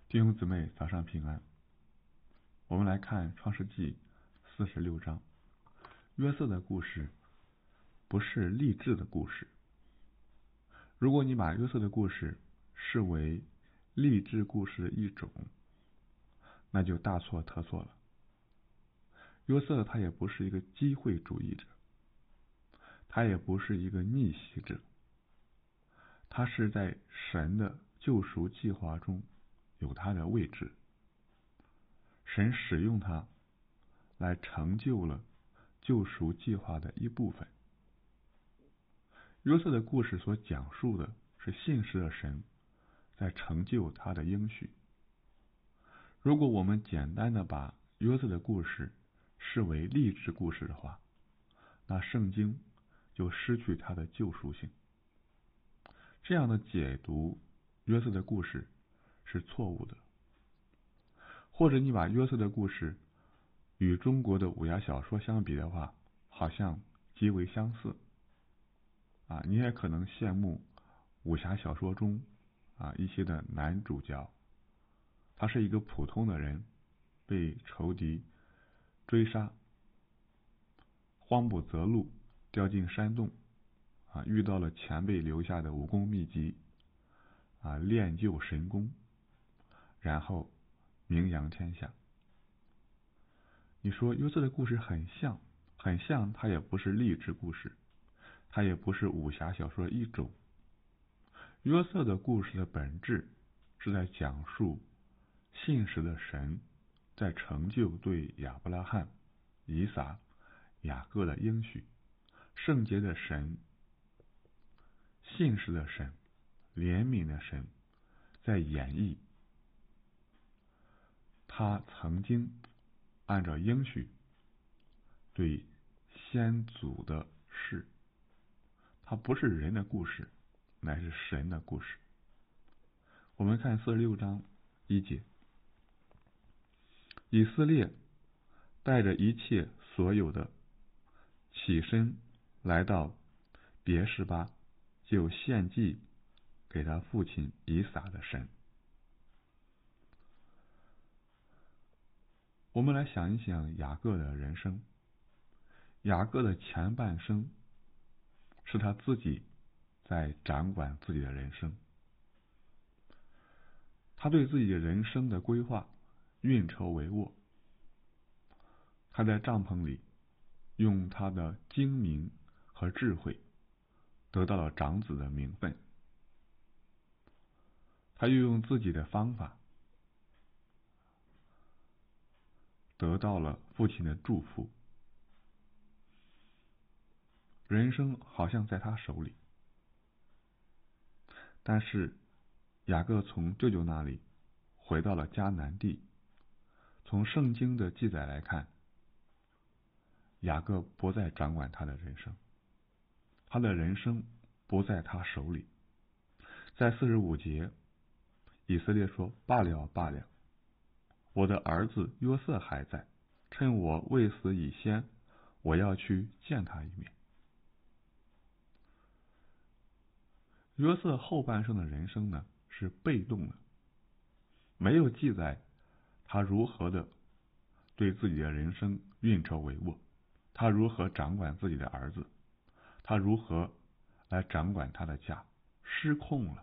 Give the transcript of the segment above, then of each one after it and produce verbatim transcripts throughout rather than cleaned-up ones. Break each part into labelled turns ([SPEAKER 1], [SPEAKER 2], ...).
[SPEAKER 1] 弟兄姊妹，早上平安。我们来看创世纪四十六章。约瑟的故事不是励志的故事。如果你把约瑟的故事视为励志故事的一种，那就大错特错了。约瑟他也不是一个机会主义者，他也不是一个逆袭者，他是在神的救赎计划中有他的位置。神使用他来成就了救赎计划的一部分。约瑟的故事所讲述的是信实的神在成就他的应许。如果我们简单的把约瑟的故事视为励志故事的话，那圣经就失去它的救赎性。这样的解读约瑟的故事是错误的。或者你把约瑟的故事与中国的武侠小说相比的话，好像极为相似啊，你也可能羡慕武侠小说中啊一些的男主角，他是一个普通的人，被仇敌追杀，慌不择路，掉进山洞啊，遇到了前辈留下的武功秘籍啊，练就神功，然后名扬天下。你说约瑟的故事很像，很像，它也不是励志故事，它也不是武侠小说的一种。约瑟的故事的本质是在讲述信实的神在成就对亚伯拉罕、以撒、雅各的应许。圣洁的神、信实的神、怜悯的神在演绎他曾经按照应许对先祖的事。它不是人的故事，乃是神的故事。我们看四十六章一节，以色列带着一切所有的起身来到别是巴，就献祭给他父亲以撒的神。我们来想一想雅各的人生。雅各的前半生是他自己在掌管自己的人生，他对自己的人生的规划运筹帷幄，他在帐篷里用他的精明和智慧得到了长子的名分，他又用自己的方法得到了父亲的祝福。人生好像在他手里，但是雅各从舅舅那里回到了迦南地。从圣经的记载来看，雅各不再掌管他的人生，他的人生不在他手里。在四十五节，以色列说：罢了罢了，我的儿子约瑟还在，趁我未死以先，我要去见他一面。约瑟后半生的人生呢，是被动的，没有记载他如何的对自己的人生运筹帷幄，他如何掌管自己的儿子，他如何来掌管他的家，失控了。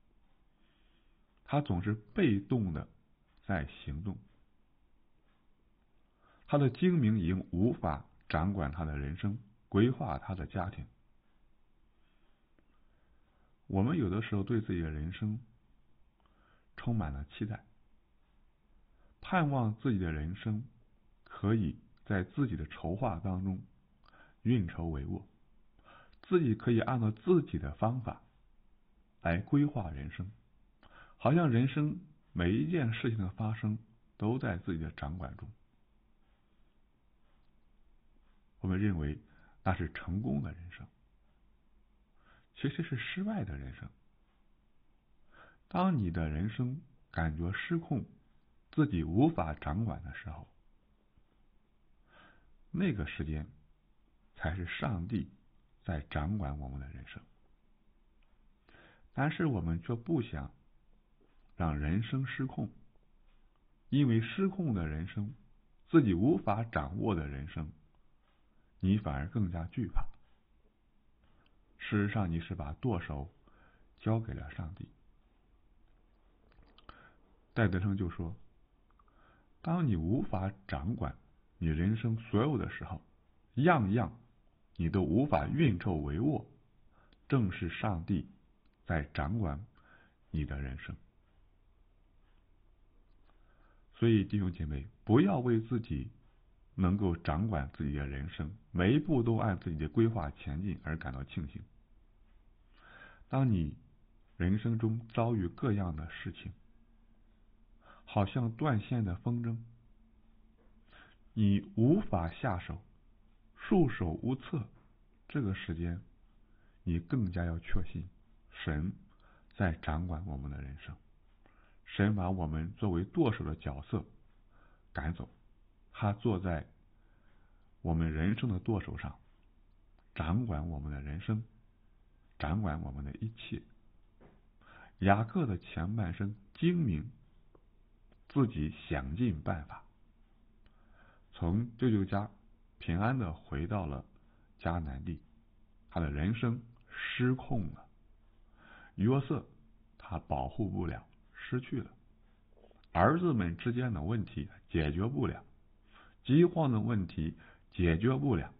[SPEAKER 1] 他总是被动的在行动，他的精明已经无法掌管他的人生，规划他的家庭。我们有的时候对自己的人生充满了期待，盼望自己的人生可以在自己的筹划当中运筹帷幄，自己可以按照自己的方法来规划人生，好像人生每一件事情的发生都在自己的掌管中。我们认为那是成功的人生，其实是失败的人生。当你的人生感觉失控，自己无法掌管的时候，那个时间才是上帝在掌管我们的人生。但是我们却不想让人生失控， 因为失控的人生，自己无法掌握的人生，你反而更加惧怕。事实上，你是把舵手交给了上帝。戴德生就说，当你无法掌管你人生所有的时候，样样你都无法运筹帷幄，正是上帝在掌管你的人生。所以弟兄姐妹，不要为自己能够掌管自己的人生，每一步都按自己的规划前进而感到庆幸。当你人生中遭遇各样的事情，好像断线的风筝，你无法下手，束手无策，这个时间你更加要确信神在掌管我们的人生，神把我们作为舵手的角色赶走，他坐在我们人生的舵手上，掌管我们的人生，掌管我们的一切。雅各的前半生精明，自己想尽办法，从舅舅家平安的回到了迦南地，他的人生失控了。约瑟他保护不了，失去了。儿子们之间的问题解决不了，饥荒的问题解决不了，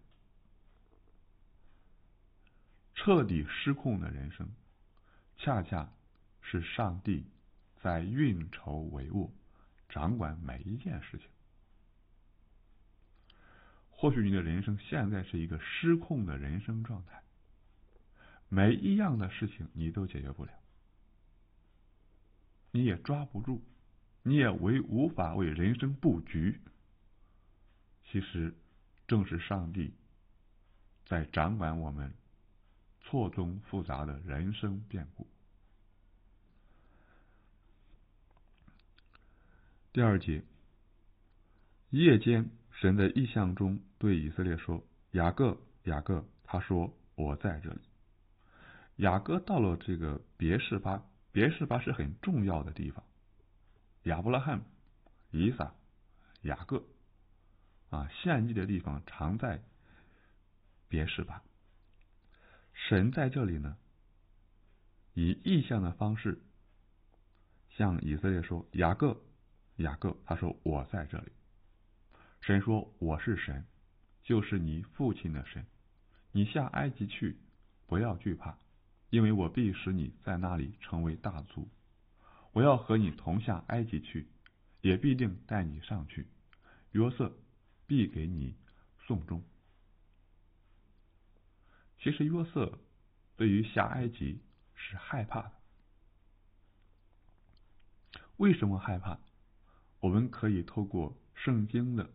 [SPEAKER 1] 彻底失控的人生，恰恰是上帝在运筹帷幄，掌管每一件事情。或许你的人生现在是一个失控的人生状态，每一样的事情你都解决不了，你也抓不住，你也为无法为人生布局。其实正是上帝在掌管我们错综复杂的人生变故。第二节，夜间神在异象中对以色列说，雅各，雅各，他说我在这里。雅各到了这个别是巴，别是巴是很重要的地方，亚伯拉罕、以撒、雅各啊，献祭的地方常在别是巴。神在这里呢，以异象的方式向以色列说，雅各，雅各，他说我在这里。神说，我是神，就是你父亲的神，你下埃及去，不要惧怕，因为我必使你在那里成为大族，我要和你同下埃及去，也必定带你上去，约瑟必给你送终。其实约瑟对于下埃及是害怕的。为什么害怕？我们可以透过圣经的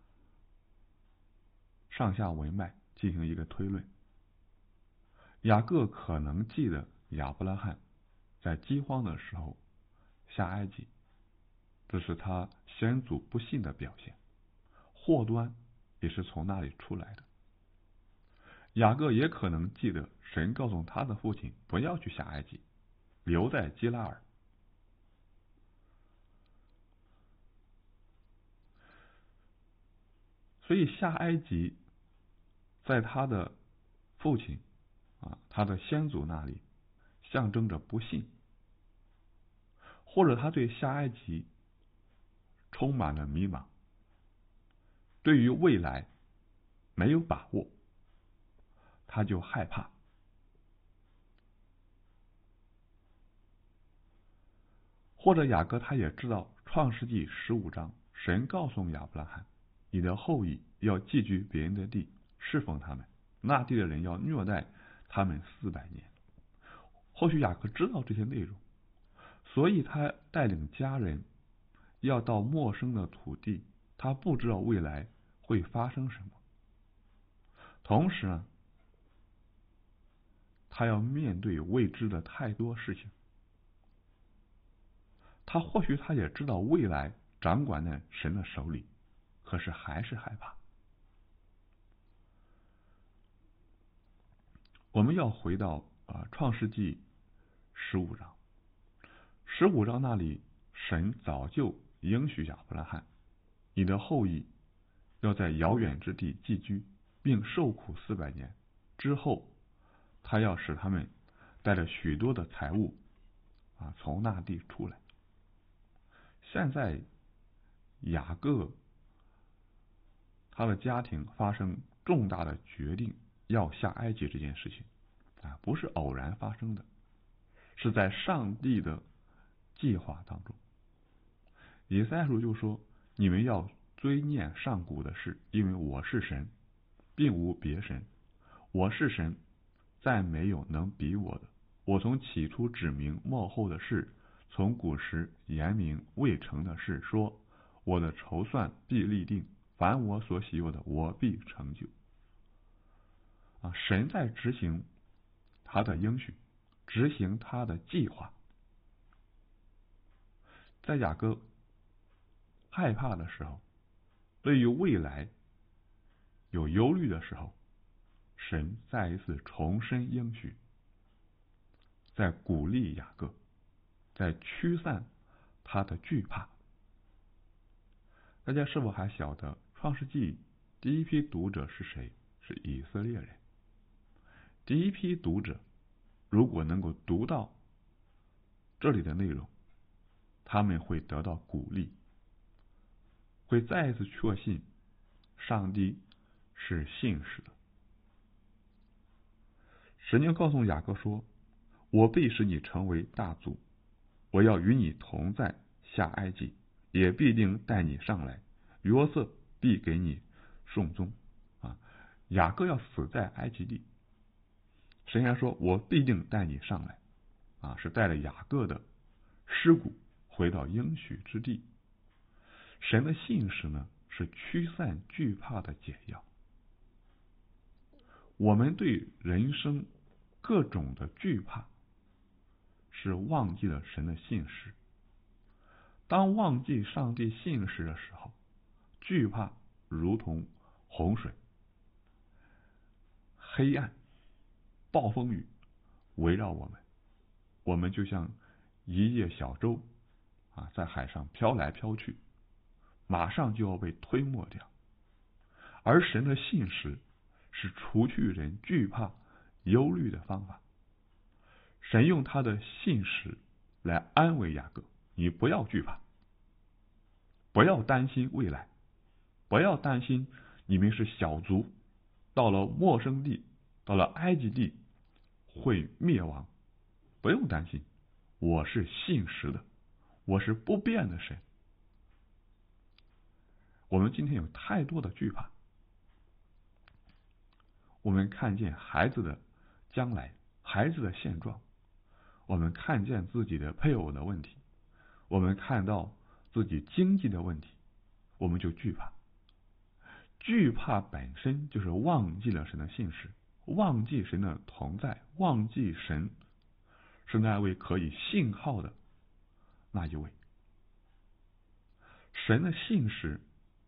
[SPEAKER 1] 上下文脉进行一个推论。雅各可能记得亚伯拉罕在饥荒的时候下埃及，这是他先祖不信的表现，祸端也是从那里出来的。雅各也可能记得神告诉他的父亲不要去下埃及，留在基拉尔。所以下埃及在他的父亲啊，他的先祖那里象征着不信，或者他对下埃及充满了迷茫，对于未来没有把握，他就害怕。或者雅各他也知道创世纪十五章神告诉亚伯拉罕，你的后裔要寄居别人的地，侍奉他们，那地的人要虐待他们四百年。或许雅各知道这些内容，所以他带领家人要到陌生的土地，他不知道未来会发生什么。同时呢，他要面对未知的太多事情。他或许他也知道未来掌管在神的手里，可是还是害怕。我们要回到啊创世纪十五章，十五章那里神早就应许亚伯拉罕，你的后裔要在遥远之地寄居，并受苦四百年之后，他要使他们带着许多的财物啊从那地出来。现在雅各他的家庭发生重大的决定要下埃及这件事情啊，不是偶然发生的，是在上帝的计划当中。以赛亚书就说，你们要追念上古的事，因为我是神，并无别神，我是神，再没有能比我的。我从起初指明末后的事，从古时言明未成的事，说我的筹算必立定，凡我所喜悦的，我必成就。啊，神在执行他的应许，执行他的计划。在雅各害怕的时候，对于未来有忧虑的时候，神再一次重申应许，在鼓励雅各，在驱散他的惧怕。大家是否还晓得创世纪第一批读者是谁？是以色列人。第一批读者如果能够读到这里的内容，他们会得到鼓励，会再一次确信上帝是信实的。神就告诉雅各说，我必使你成为大族，我要与你同在下埃及，也必定带你上来，约瑟必给你送终。啊，雅各要死在埃及地，神还说我必定带你上来，啊，是带着雅各的尸骨回到应许之地。神的信实呢，是驱散惧怕的解药。我们对人生各种的惧怕，是忘记了神的信实。当忘记上帝信实的时候，惧怕如同洪水、黑暗、暴风雨围绕我们，我们就像一叶小舟啊，在海上飘来飘去，马上就要被推没掉。而神的信实是除去人惧怕、忧虑的方法。神用他的信实来安慰雅各，你不要惧怕，不要担心未来，不要担心你们是小族，到了陌生地，到了埃及地会灭亡，不用担心，我是信实的，我是不变的神。我们今天有太多的惧怕，我们看见孩子的将来，孩子的现状，我们看见自己的配偶的问题，我们看到自己经济的问题，我们就惧怕。惧怕本身就是忘记了神的信实，忘记神的同在，忘记神是那位可以信靠的那一位。神的信实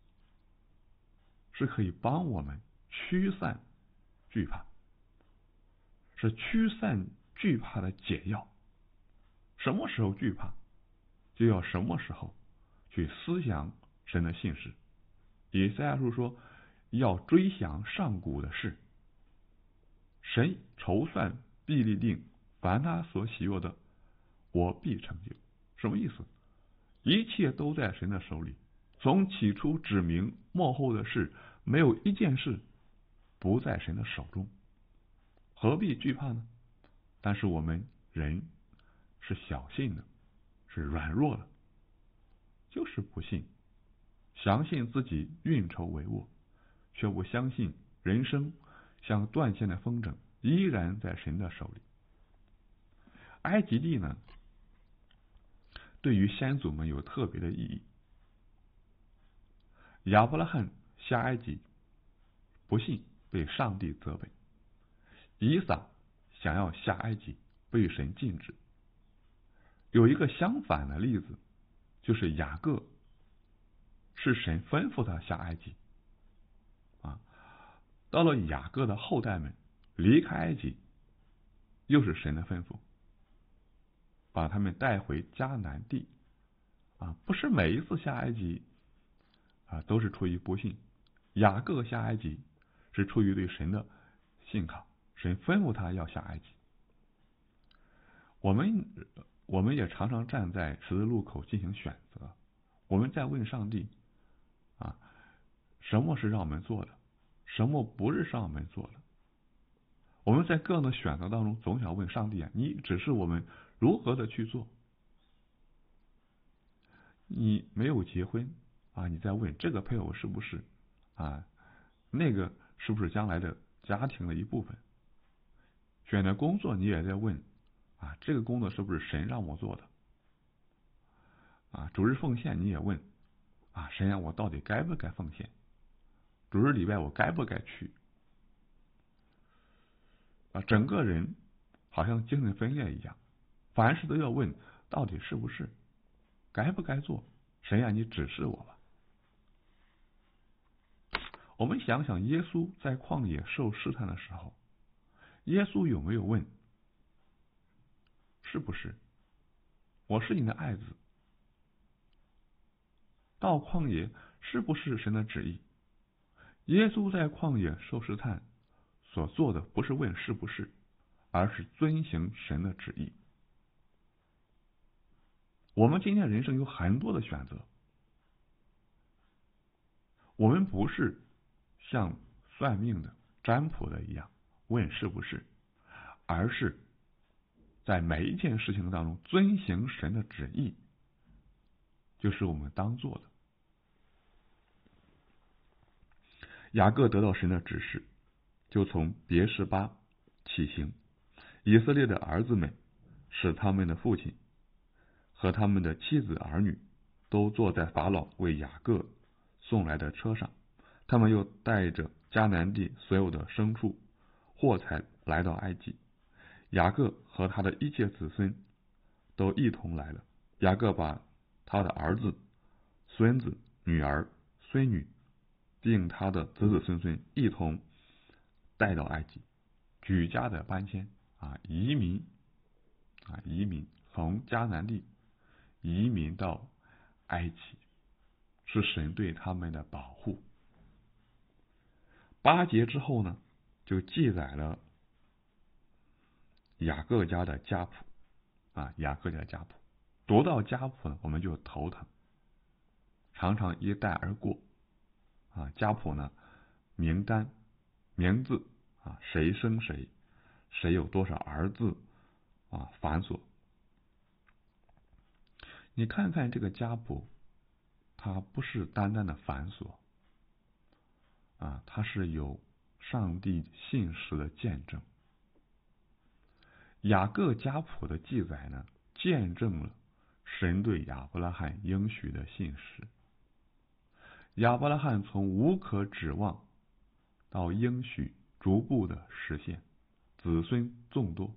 [SPEAKER 1] 是可以帮我们驱散惧怕，是驱散惧怕的解药。什么时候惧怕，就要什么时候去思想神的信实。以赛亚书说，要追想上古的事，神筹算必立定，凡他所喜悦的，我必成就。什么意思？一切都在神的手里，从起初指明末后的事，没有一件事不在神的手中，何必惧怕呢？但是我们人是小信的，是软弱的，就是不信，相信自己运筹帷幄，却不相信人生像断线的风筝，依然在神的手里。埃及地呢，对于先祖们有特别的意义。亚伯拉罕下埃及，不信被上帝责备；以撒想要下埃及，被神禁止。有一个相反的例子，就是雅各是神吩咐他下埃及，啊，到了雅各的后代们离开埃及，又是神的吩咐，把他们带回迦南地， 啊，不是每一次下埃及啊都是出于不信。雅各下埃及是出于对神的信靠，神吩咐他要下埃及。我们我们也常常站在十字路口进行选择，我们在问上帝啊，什么是让我们做的，什么不是让我们做的。我们在各样的选择当中，总想问上帝啊，你指示我们如何的去做。你没有结婚啊，你在问这个配偶是不是啊，那个是不是将来的家庭的一部分。选择工作，你也在问啊，这个工作是不是神让我做的啊？主日奉献你也问啊，神让我到底该不该奉献？主日礼拜我该不该去？啊，整个人好像精神分裂一样，凡事都要问到底是不是，该不该做？神呀，你指示我吧。我们想想，耶稣在旷野受试探的时候，耶稣有没有问是不是我是你的爱子？到旷野是不是神的旨意？耶稣在旷野受试探所做的不是问是不是，而是遵行神的旨意。我们今天人生有很多的选择，我们不是像算命的、占卜的一样问是不是，而是在每一件事情当中遵行神的旨意，就是我们当做的。雅各得到神的指示，就从别是巴起行。以色列的儿子们使他们的父亲和他们的妻子儿女都坐在法老为雅各送来的车上，他们又带着迦南地所有的牲畜货财来到埃及。雅各和他的一切子孙都一同来了。雅各把他的儿子、孙子、女儿、孙女并他的子子孙孙一同带到埃及，举家的搬迁啊，移民啊，移民从迦南地移民到埃及，是神对他们的保护。八节之后呢，就记载了雅各家的家谱啊，雅各家的家谱。读到家谱呢，我们就头疼，常常一带而过啊。家谱呢，名单、名字啊，谁生谁，谁有多少儿子啊，繁琐。你看看这个家谱，它不是单单的繁琐啊，它是有上帝信实的见证。雅各家谱的记载呢，见证了神对亚伯拉罕应许的信实。亚伯拉罕从无可指望到应许逐步的实现，子孙众多。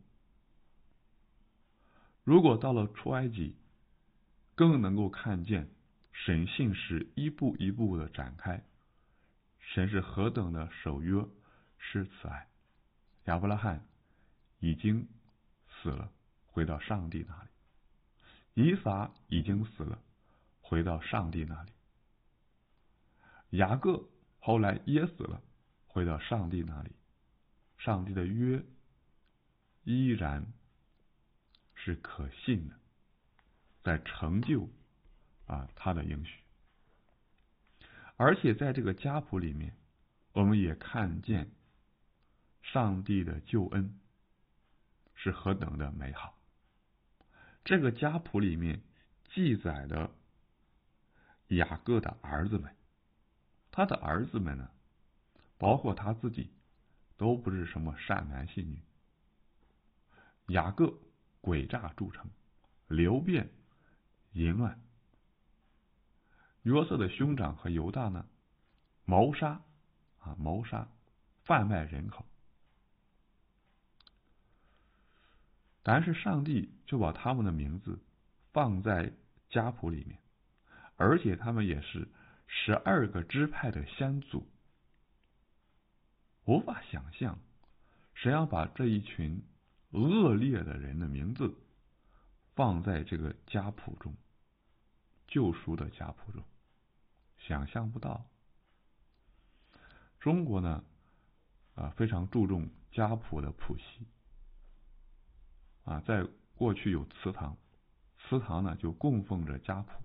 [SPEAKER 1] 如果到了出埃及，更能够看见神信实一步一步的展开，神是何等的守约施慈爱。亚伯拉罕已经死了，回到上帝那里；以撒已经死了，回到上帝那里；雅各后来也死了，回到上帝那里。上帝的约依然是可信的，在成就啊他的应许。而且在这个家谱里面，我们也看见上帝的救恩是何等的美好。这个家谱里面记载了雅各的儿子们，他的儿子们呢，包括他自己，都不是什么善男信女。雅各诡诈著称，流变淫乱。约瑟的兄长和犹大呢，谋杀啊，谋杀贩卖人口。但是上帝就把他们的名字放在家谱里面，而且他们也是十二个支派的先祖。无法想象谁要把这一群恶劣的人的名字放在这个家谱中， 救赎的家谱中。想象不到，中国呢，啊，非常注重家谱的谱系。啊，在过去有祠堂，祠堂呢就供奉着家谱。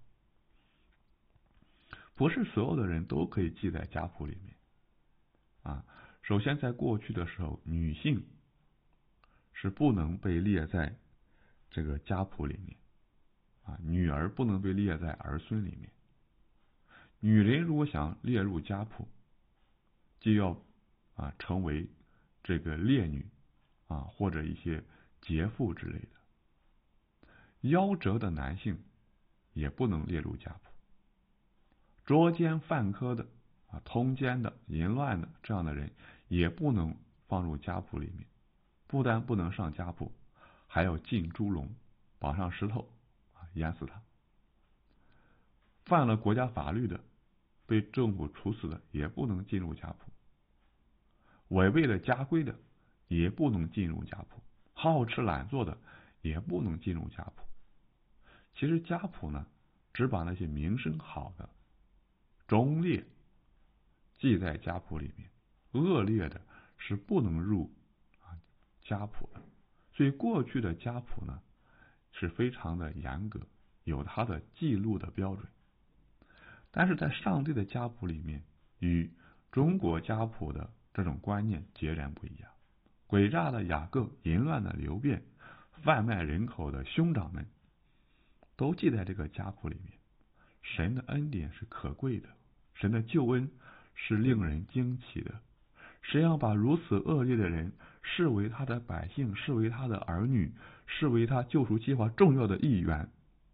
[SPEAKER 1] 不是所有的人都可以记在家谱里面。啊，首先在过去的时候，女性是不能被列在这个家谱里面。啊，女儿不能被列在儿孙里面。女人如果想列入家谱，就要啊成为这个烈女啊或者一些劫妇之类的。夭折的男性也不能列入家谱。捉奸犯科的啊、通奸的、淫乱的这样的人也不能放入家谱里面。不但不能上家谱，还要进猪笼，绑上石头啊淹死他。犯了国家法律的、被政府处死的也不能进入家谱。违背了家规的也不能进入家谱。好吃懒做的也不能进入家谱。其实家谱呢，只把那些名声好的、忠烈记在家谱里面，恶劣的是不能入啊家谱的。所以过去的家谱呢是非常的严格，有它的记录的标准。但是在上帝的家谱里面，与中国家谱的这种观念截然不一样。诡诈的雅各、淫乱的流便、贩卖人口的兄长们，都记在这个家谱里面。神的恩典是可贵的，神的救恩是令人惊奇的。神要把如此恶劣的人视为他的百姓，视为他的儿女，视为他救赎计划重要的一员，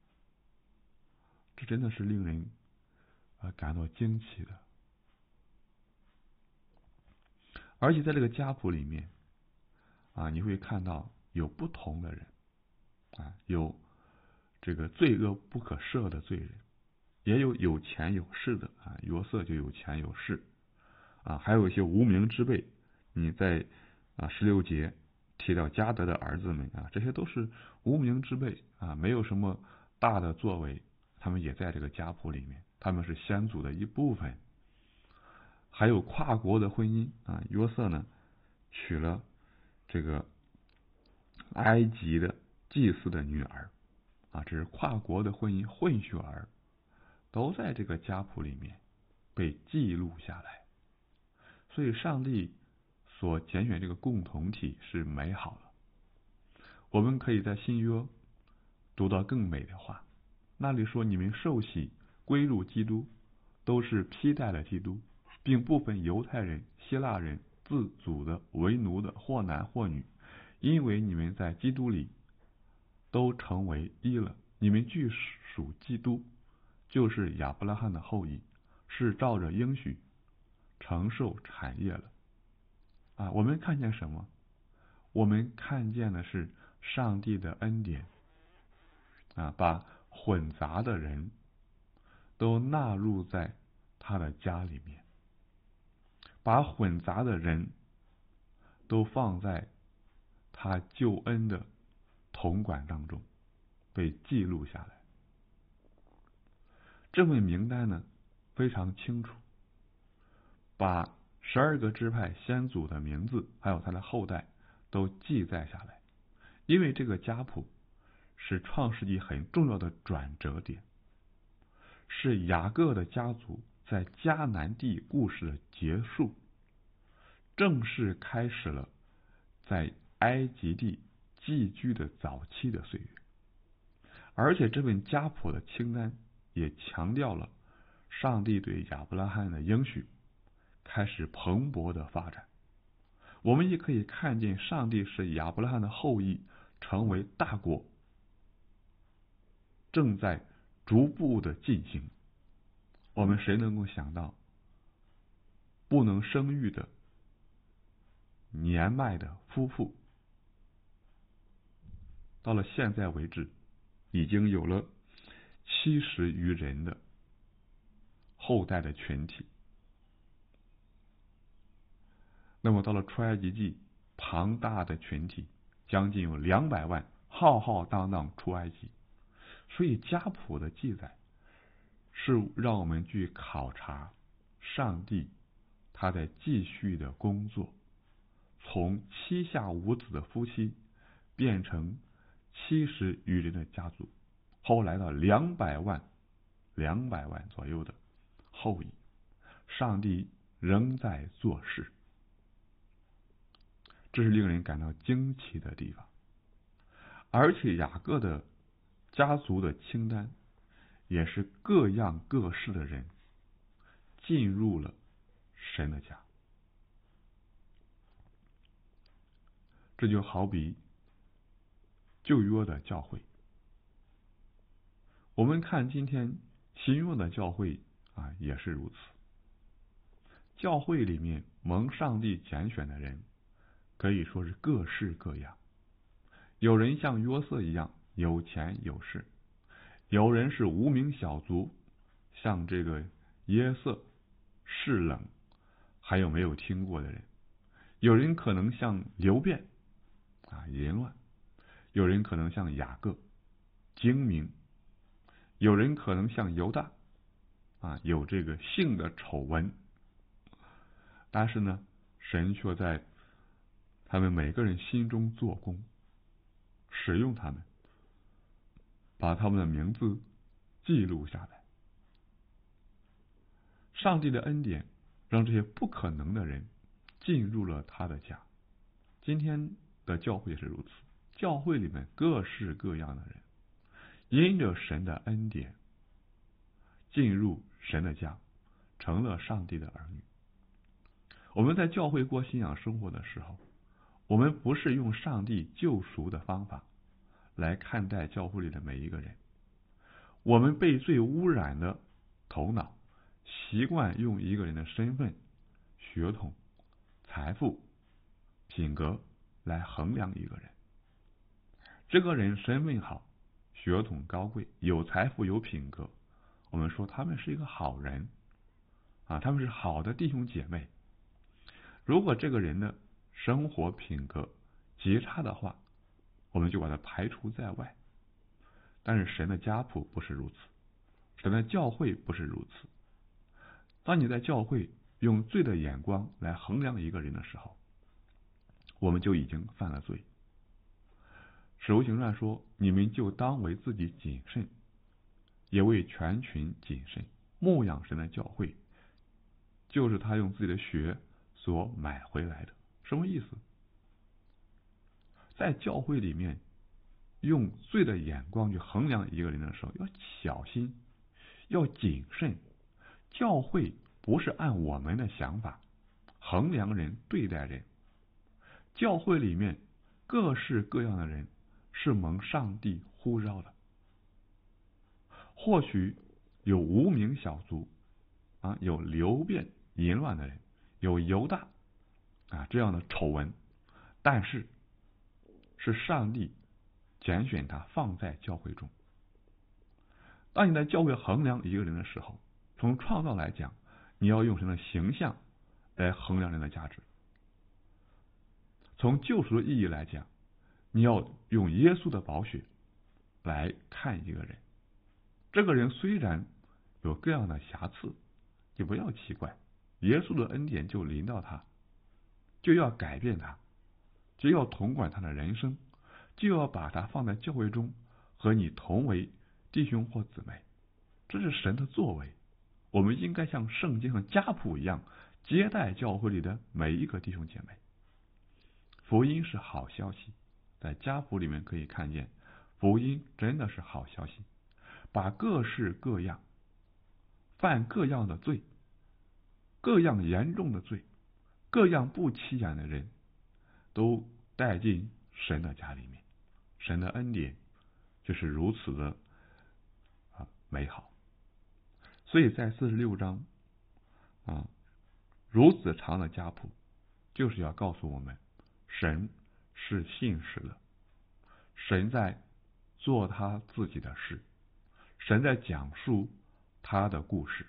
[SPEAKER 1] 这真的是令人啊感到惊奇的。而且在这个家谱里面啊，你会看到有不同的人啊，有这个罪恶不可赦的罪人，也有有钱有势的啊，约瑟就有钱有势啊，还有一些无名之辈。你在啊十六节提到迦得的儿子们啊，这些都是无名之辈啊，没有什么大的作为，他们也在这个家谱里面，他们是先祖的一部分。还有跨国的婚姻啊，约瑟呢娶了这个埃及的祭司的女儿啊，这是跨国的婚姻，混血儿都在这个家谱里面被记录下来。所以上帝所拣选这个共同体是美好的。我们可以在新约读到更美的话，那里说你们受洗归入基督，都是披戴了基督，并不分犹太人、希腊人、自主的、为奴的，或男或女，因为你们在基督里都成为一了。你们俱属基督，就是亚伯拉罕的后裔，是照着应许承受产业了。啊，我们看见什么？我们看见的是上帝的恩典啊，把混杂的人都纳入在他的家里面，把混杂的人都放在他救恩的统管当中，被记录下来。这份名单呢非常清楚，把十二个支派先祖的名字还有他的后代都记载下来。因为这个家谱是创世纪很重要的转折点，是雅各的家族在迦南地故事的结束，正式开始了在埃及地寄居的早期的岁月。而且这份家谱的清单也强调了上帝对亚伯拉罕的应许开始蓬勃的发展。我们也可以看见上帝是亚伯拉罕的后裔成为大国正在逐步的进行。我们谁能够想到不能生育的年迈的夫妇，到了现在为止已经有了七十余人的后代的群体。那么到了出埃及记，庞大的群体将近有两百万浩浩荡荡出埃及。所以家谱的记载是让我们去考察上帝他在继续的工作，从膝下无子的夫妻变成七十余人的家族，后来到两百万两百万左右的后裔，上帝仍在做事，这是令人感到惊奇的地方。而且雅各的家族的清单也是各样各式的人进入了神的家。这就好比旧约的教会，我们看今天新约的教会啊，也是如此。教会里面蒙上帝拣选的人可以说是各式各样，有人像约瑟一样有钱有势，有人是无名小卒，像这个耶色、士冷，还有没有听过的人，有人可能像流便啊淫乱，有人可能像雅各精明，有人可能像犹大啊有这个性的丑闻，但是呢，神却在他们每个人心中做工，使用他们，把他们的名字记录下来。上帝的恩典让这些不可能的人进入了他的家。今天的教会也是如此，教会里面各式各样的人因着神的恩典进入神的家，成了上帝的儿女。我们在教会过信仰生活的时候，我们不是用上帝救赎的方法来看待教会里的每一个人，我们被罪污染的头脑习惯用一个人的身份、血统、财富、品格来衡量一个人。这个人身份好，血统高贵，有财富有品格，我们说他们是一个好人啊，他们是好的弟兄姐妹。如果这个人的生活品格极差的话，我们就把他排除在外。但是神的家谱不是如此，神的教会不是如此。当你在教会用罪的眼光来衡量一个人的时候，我们就已经犯了罪。使徒行传说，你们就当为自己谨慎，也为全群谨慎，牧养神的教会，就是他用自己的血所买回来的。什么意思？在教会里面用罪的眼光去衡量一个人的时候，要小心，要谨慎。教会不是按我们的想法衡量人、对待人。教会里面各式各样的人是蒙上帝呼召的。或许有无名小卒啊，有流变淫乱的人，有犹大啊这样的丑闻，但是是上帝拣选他放在教会中。当你在教会衡量一个人的时候，从创造来讲，你要用神的形象来衡量人的价值；从救赎的意义来讲，你要用耶稣的宝血来看一个人。这个人虽然有各样的瑕疵，也不要奇怪，耶稣的恩典就临到他，就要改变他，就要统管他的人生，就要把他放在教会中和你同为弟兄或姊妹。这是神的作为。我们应该像圣经和家谱一样接待教会里的每一个弟兄姐妹。福音是好消息，在家谱里面可以看见，福音真的是好消息，把各式各样犯各样的罪、各样严重的罪、各样不起眼的人都带进神的家里面。神的恩典就是如此的啊美好。所以在四十六章啊如此长的家谱，就是要告诉我们，神是信实的，神在做他自己的事，神在讲述他的故事。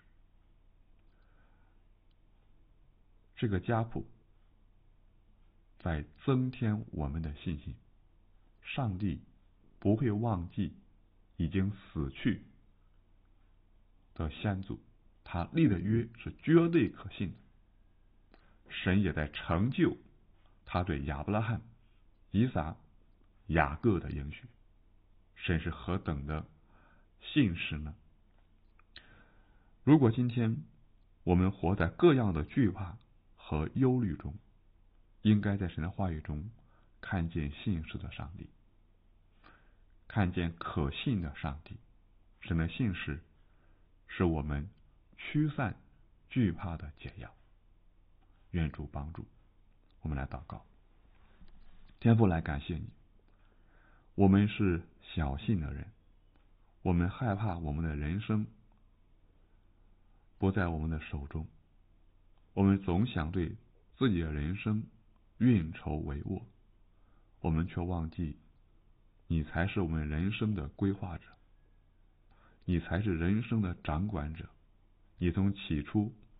[SPEAKER 1] 这个家谱在增添我们的信心，上帝不会忘记已经死去的先祖，他立的约是绝对可信的。神也在成就他对亚伯拉罕、以撒、雅各的应许。神是何等的信实呢？如果今天我们活在各样的惧怕和忧虑中，应该在神的话语中看见信实的上帝，看见可信的上帝。神的信实是我们驱散惧怕的解药。愿主帮助我们。来祷告。天父，来感谢你，我们是小信的人，我们害怕我们的人生不在我们的手中，我们总想对自己的人生运筹帷幄，我们却忘记你才是我们人生的规划者，你才是人生的掌管者。你从起初